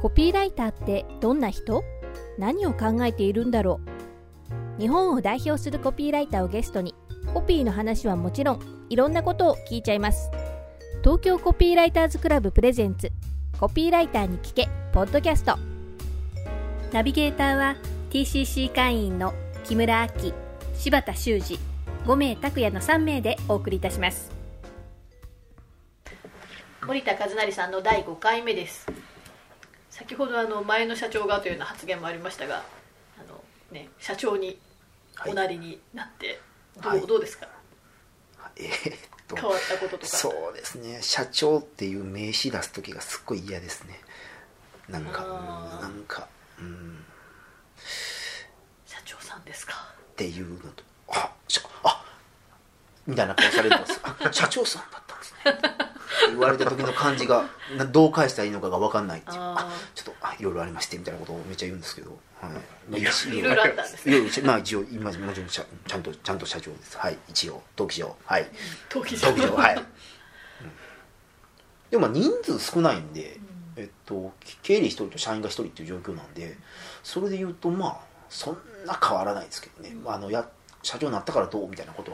コピーライターってどんな人？何を考えているんだろう。日本を代表するコピーライターをゲストに、コピーの話はもちろん、いろんなことを聞いちゃいます。東京コピーライターズクラブプレゼンツ、コピーライターに聞けポッドキャスト。ナビゲーターは TCC 会員の木村明、柴田修二、5名拓也の3名でお送りいたします。 森田和成さんの第5回目です。先ほど前の社長がというような発言もありましたが、社長におなりになって、どうですか？変わったこととか。 そうですね、社長っていう名刺出す時がすっごい嫌ですね。なんか社長さんですかっていうのと、みたいな顔されるんです社長さんだったんですね言われた時の感じがどう返したらいいのかが分かんないっていう、ちょっといろいろありましてみたいなことをめっちゃ言うんですけど、 いろいろあったんですね。 一応今もちろんちゃんと社長です。はい、一応登記上、はい、 登記上はい、でも人数少ないんで、経理1人と社員が1人っていう状況なんで、それで言うとそんな変わらないですけどね、社長になったからどうみたいなことは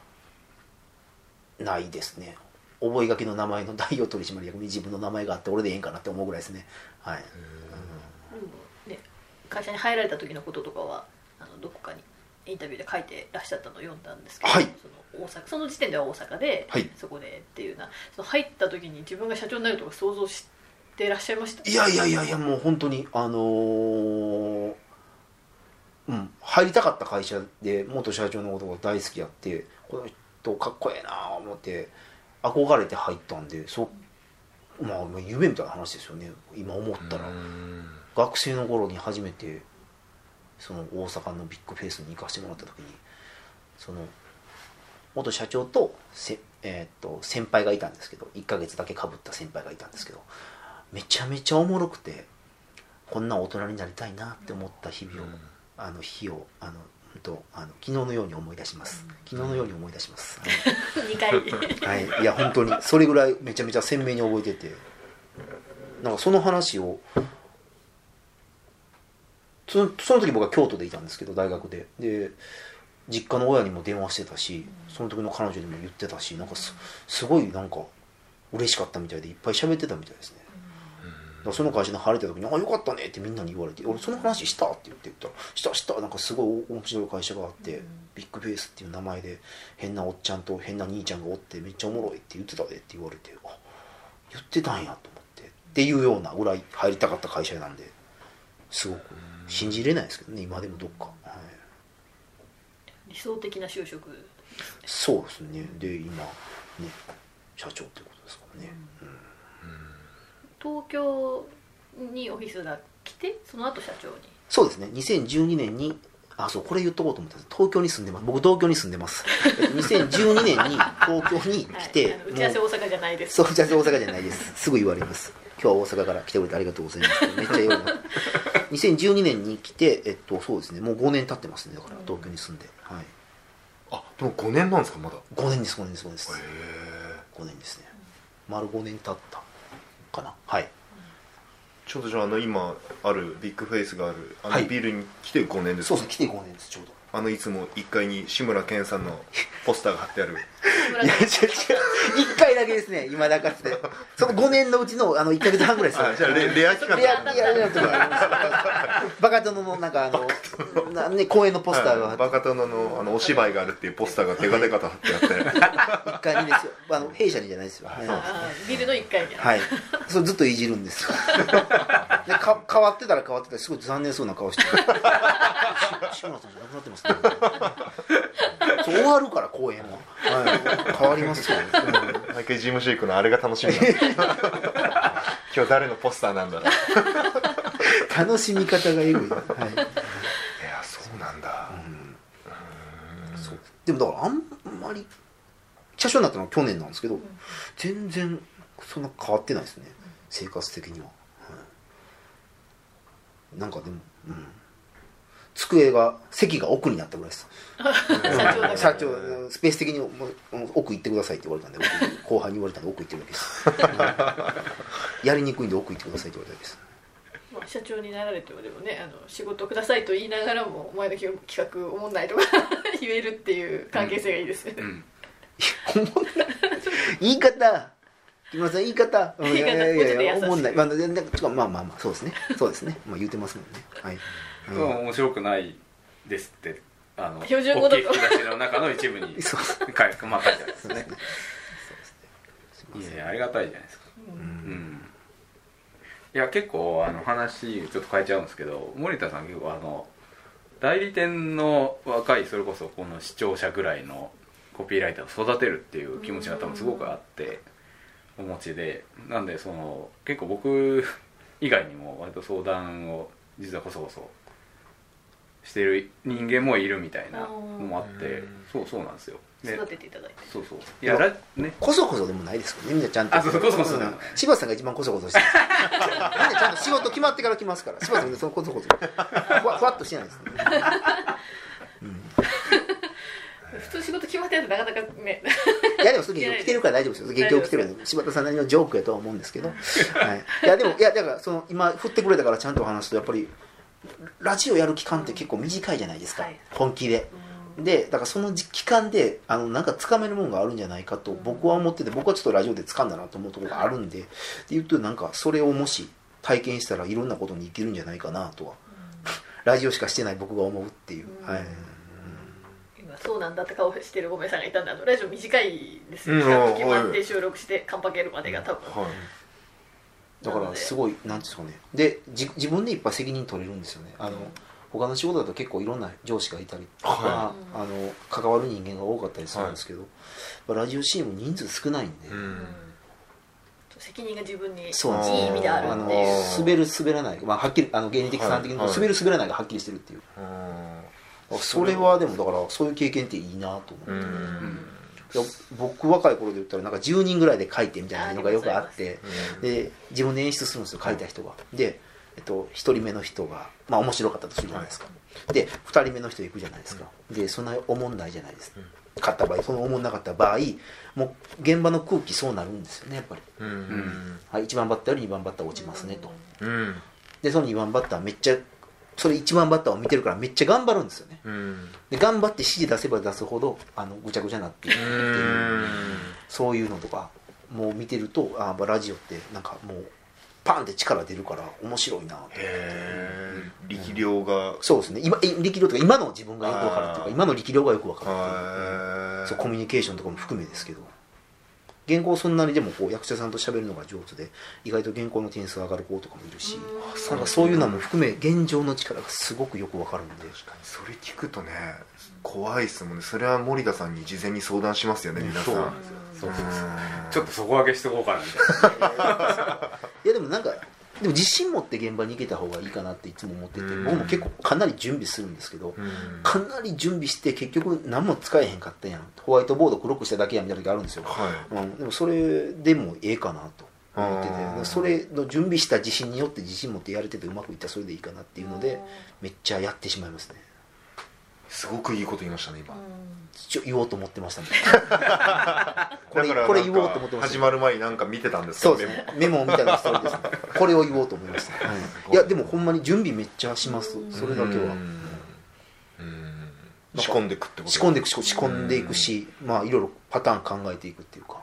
ないですね。覚書の名前の代表取締役に自分の名前があって俺でええんかなって思うぐらいですね。はい。 会社に入られた時のこととかはどこかにインタビューで書いてらっしゃったのを読んだんですけど、 はい、 その時点では大阪で、 はい、 そこでっていうその入った時に自分が社長になるとか想像してらっしゃいました？ いやもう本当に入りたかった会社で元社長のことが大好きやって、この人かっこええな思って憧れて入ったんで、夢みたいな話ですよね今思ったら。学生の頃に初めてその大阪のビッグフェイスに行かせてもらった時に、その元社長と先輩がいたんですけど、1ヶ月だけ被った先輩がいたんですけど、めちゃめちゃおもろくて、こんな大人になりたいなって思った日々を、昨日のように思い出します。2回はい、いや本当にそれぐらいめちゃめちゃ鮮明に覚えてて、なんかその話をその時僕は京都でいたんですけど、大学で実家の親にも電話してたし、その時の彼女にも言ってたし、なんかすごいなんか嬉しかったみたいでいっぱい喋ってたみたいですね。だからその会社に入れた時に「よかったね」ってみんなに言われて「俺その話した?」って言ったら「したなんかすごい面白い会社があって、ビッグフェイスっていう名前で変なおっちゃんと変な兄ちゃんがおってめっちゃおもろいって言ってたで」って言われて、言ってたんやと思ってっていうようなぐらい入りたかった会社なんで、すごく信じれないですけどね今でもどっか、 理想的な就職。 そうですね。で今ね社長ってことですからね。 東京にオフィスが来て、その後社長に。 そうですね。2012年にこれ言っとこうと思ったんです。東京に住んでます。僕東京に住んでます。2012年に東京に来て、 打ち合わせ大阪じゃないです。 そう、打ち合わせ大阪じゃないです。すぐ言われます。今日は大阪から来てくれてありがとうございます。めっちゃ言われます。2012年に来て、そうですね。もう5年経ってますね。だから東京に住んで、はい。 でも5年なんですか？まだ 5年です。5年ですね。丸5年経ったかな。はい。 ちょうどじゃあ今あるビッグフェイスがあるビルに来て5年ですか？ そうです。来て5年です。ちょうどいつも1階に志村けんさんのポスターが貼ってあるいや違う1回だけですね今だかつて。その5年のうちの1ヶ月半ぐらいですよ。 じゃあレア企画。 レアバカ殿のなんか公演のポスターがバカ殿のお芝居があるっていうポスターがデカデカと貼ってあって 1階にですよ。弊社にじゃないですよ。 ビルの1階に。 はい。それずっといじるんですよ。で変わってたらすごい残念そうな顔して志村さんじゃなくなってますね。そう終わるから公演は、変わりますよ。 毎回事務所行くのあれが楽しみなんです今日誰のポスターなんだろう楽しみ方がエグい。いやそうなんだ。 そうでもだからあんまり社長になったのは去年なんですけど、全然そんな変わってないですね、生活的には。なんかでも、席が奥になったぐらいです。社長スペース的に奥行ってくださいって言われたんで、後輩に言われたんで奥行ってるわけです。やりにくいんで奥行ってくださいって言われたわけです。 まあ、社長になられてもでもね仕事くださいと言いながらもお前の企画おもんないとか言えるっていう関係性がいいですよね、 言い方木村さん言い方言い方いや思んない、 もまあそうですねまあ言ってますもんねはい、 面白くないですって標準語だと大きい引き出しの中の一部にそう書いてあるんですねいやありがたいじゃないですか、いや結構話ちょっと変えちゃうんですけど森田さん結構代理店の若いそれこそこの視聴者ぐらいのコピーライターを育てるっていう気持ちが多分すごくあってお持ちでなんで結構僕以外にも割と相談を実はこそこそしてる人間もいるみたいなのもあってそうなんですよ育てていただいてそういやこそこそでもないですよねみんなちゃんとそうこそこそ柴田さんが一番こそこそしてるみんなちゃんと仕事決まってから来ますから柴田さんそのこそこそふわっとしてないですね普通仕事決まってないとなかなかねいやでもそれ現状来てるから大丈夫ですよ現状来てるんで柴田さんなりのジョークやとは思うんですけど、はい、いやだから今振ってくれたからちゃんと話すとやっぱりラジオやる期間って結構短いじゃないですか、本気ででだからその期間でなんかつかめるものがあるんじゃないかと僕は思ってて僕はちょっとラジオでつかんだなと思うところがあるんで言うとなんかそれをもし体験したらいろんなことに生きるんじゃないかなとはラジオしかしてない僕が思うっていう、はい今そうなんだって顔してるごめんさんがいたんでラジオ短いですよ、決まって収録してカンパケるまでが多分、 だからすごいなんですかねで自分でいっぱい責任取れるんですよね他の仕事だと結構いろんな上司がいたりとか、関わる人間が多かったりするんですけど、ラジオ CM 人数少ないんで、 責任が自分にいいそう意味であるっていう滑る滑らない、はっきり原理的算的に滑る滑らないがはっきりしてるっていう、それはでもだからそういう経験っていいなと思って、僕若い頃で言ったらなんか10人ぐらいで書いてみたいなのがよくあってで自分で演出するんですよ書いた人がで1人目の人が面白かったとするじゃないですかで2人目の人行くじゃないですかでそんなおもんないじゃないですか買った場合そのおもんなかった場合もう現場の空気そうなるんですよねやっぱりはい1番バッターより2番バッター落ちますねとでその2番バッターめっちゃそれ1番バッターを見てるからめっちゃ頑張るんですよねで頑張って指示出せば出すほどぐちゃぐちゃになっていくっていうそういうのとかもう見てるとラジオってなんかもうパンって力出るから面白いなと思って力量がそうですね力量とか今の自分がよく分かるっていうか今の力量がよく分かるっていうそうコミュニケーションとかも含めですけど原稿そんなにでもこう役者さんと喋るのが上手で意外と原稿の点数上がる子とかもいるしなんかそういうのも含め現状の力がすごくよく分かるんで確かにそれ聞くとね怖いですもんねそれは森田さんに事前に相談しますよね皆さんそうちょっと底上げしておこうかなみたいないやでもなんかでも自信持って現場に行けた方がいいかなっていつも思ってて僕も結構かなり準備するんですけどかなり準備して結局何も使えへんかったやんホワイトボード黒くしただけやみたいな時あるんですよ、でもそれでもええかなと思っててそれの準備した自信によって自信持ってやれててうまくいったらそれでいいかなっていうのでめっちゃやってしまいますねすごくいいこと言いましたね今言おうと思ってましたねこれ言おうと思ってました始まる前になんか見てたんですかそうですねメモを見たらそれですねこれを言おうと思いました、いやでもほんまに準備めっちゃしますそれだけは仕込んでいくってこと仕込んでいくしいろいろパターン考えていくっていうか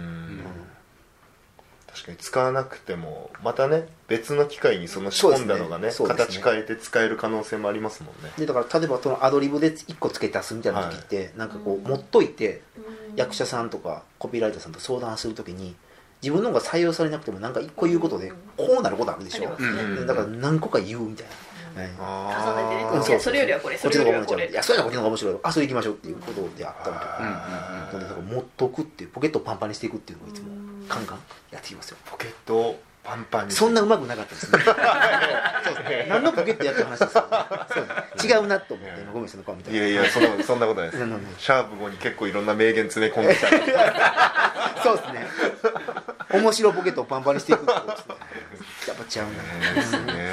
確かに使わなくてもまたね別の機会にその仕込んだのがね形変えて使える可能性もありますもんねでだから例えばそのアドリブで1個付け足すみたいな時って、なんかこう持っといて役者さんとかコピーライターさんと相談する時に自分の方が採用されなくてもなんか1個言うことでこうなることあるでしょ、だから何個か言うみたいな重ねてねいやそれよりはこれそれよりはこれいやそれはこっちの方が面白いそれ行きましょうっていうことであったりとかだから持っとくっていうポケットをパンパンにしていくっていうのをいつもカンカンやってきますよポケットをパンパンにそんなうまくなかったですね何のポケットやってる話ですよね違うなと思ってごめんなさいの顔見たいやそんなことないですシャープ5に結構いろんな名言詰め込んできたそうですね面白ポケットをパンパンにしていくってことですねやっぱちゃうなですねそうなんですね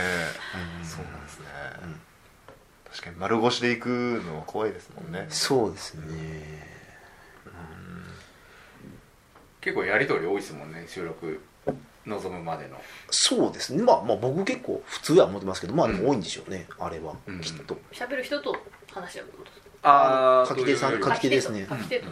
確かに丸腰でいくのは怖いですもんねそうですね結構やり取り多いですもんね収録臨むまでの。 そうですね、まあ僕結構普通は思ってますけど、まあでも多いんでしょうね、あれは、 うんきっと。 喋る人と話し合うってことです書き手さんというより書き手ですね書き手と、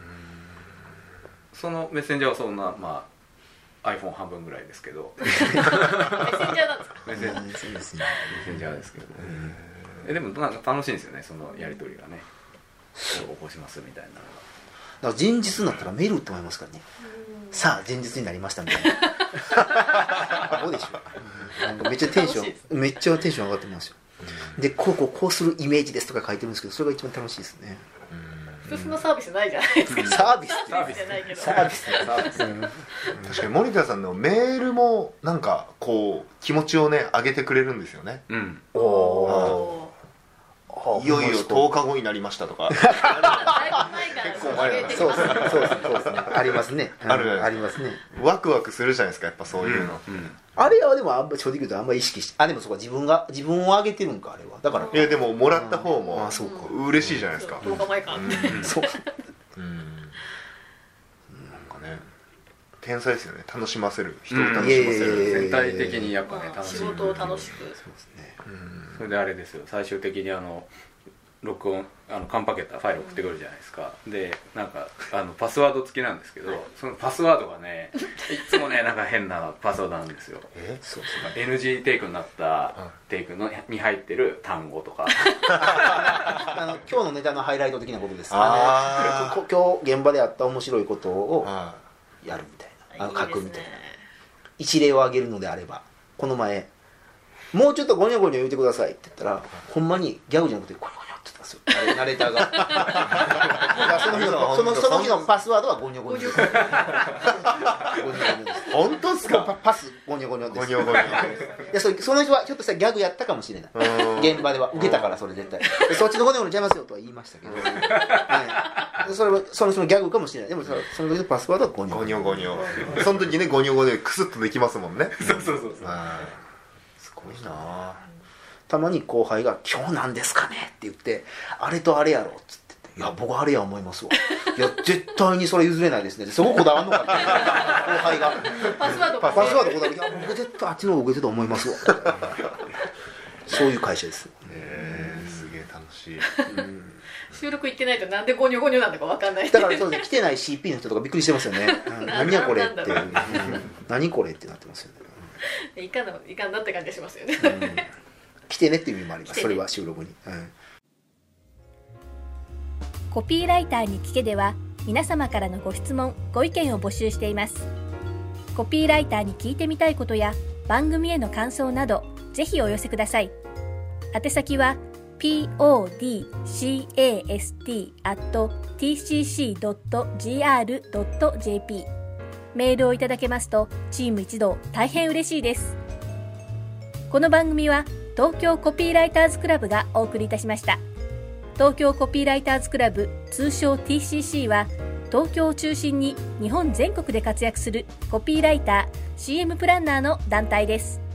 そのメッセンジャーはそんな、まあ、iPhone 半分ぐらいですけどメッセンジャーなんですか？ メッセンそうですね。 メッセンジャーですけど、でもなんか楽しいんですよね、そのやり取りがね。起こしますみたいなのが。 だから前日になったらメールって思いますからね。さあ前日になりましたみたいな。どうでしょう。なんかめっちゃテンションめっちゃテンション上がってますよ。でこうするイメージですとか書いてるんですけど、それが一番楽しいですね。 普通のサービスないじゃないですか。 サービスサービスじゃないけど。 サービス確かに森田さんのメールもなんかこう気持ちをね上げてくれるんですよね。 うんおおいよいよ10日後になりましたとかだいぶ前から結構前だな上げてきそうまですね、そうですね、ありますね。 あるじゃないですかありますね。 ワクワクするじゃないですか、やっぱそういうの、 あれはでも正直言うとあんまり意識して、でもそうか、自分を上げてるんか、あれは。だからいやでももらった方もそうか嬉しいじゃないですか。 10日前かって。 そう。 なんかね天才ですよね、楽しませる、人を楽しませいやいやいやいる。 や全体的にやっぱね楽しい。 仕事を楽しく。 それであれですよ、最終的に録音カンパケたファイル送ってくるじゃないですか。でなんかパスワード付きなんですけど、そのパスワードがねいつもねなんか変なパスワードなんですよ。 そうですね。 NG テイクになったテイクに入ってる単語とか今日のネタのハイライト的なことです。 あー今日現場であった面白いことをあやるみたいな、 いい書くみたいな。 ですね。 一例を挙げるのであれば、この前もうちょっとゴニョゴニョ言ってくださいって言ったら、ほんまにギャグじゃなくてゴニョゴニョって言ったんですよ、ナレーターが。だからその日のパスワードはゴニョゴニョです。ゴニョゴニョです。 本当っすか。 パスゴニョゴニョです。 ゴニョゴニョいやその人はひょっとしたらギャグやったかもしれない。現場では受けたからそれ絶対。そっちのゴニョゴニョちゃいますよとは言いましたけど。はい、それはその人のギャグかもしれない。でもその時のパスワードはゴニョゴニョゴニョ。その時ねゴニョゴニョでクスッとできますもんね。 そうそうすごいな。 たまに後輩が「今日なんですかね?」って言って「あれとあれやろ」っつって「いや僕あれや思いますわ」「いや絶対にそれ譲れないですね」そここだわんのかって後輩がパスワードパスワードこだわり「いや僕絶対あっちの方が受けてると思いますわ」そういう会社です。 すげえ楽しい。 収録行ってないとなんでゴニョゴニョなんだか分かんない。 だからそうですね、来てない CP の人とかびっくりしてますよね。何やこれってなんだ何これってなってますよね。 いかんなって感じがしますよね。 来てねっていう意味もあります。 来てねそれは収録に。 コピーライターに聞けでは皆様からのご質問ご意見を募集しています。コピーライターに聞いてみたいことや番組への感想などぜひお寄せください。宛先は podcast@tcc.gr.jp メールをいただけますとチーム一同大変嬉しいです。この番組は東京コピーライターズクラブがお送りいたしました。東京コピーライターズクラブ通称 TCC は東京を中心に日本全国で活躍するコピーライター CM プランナーの団体です。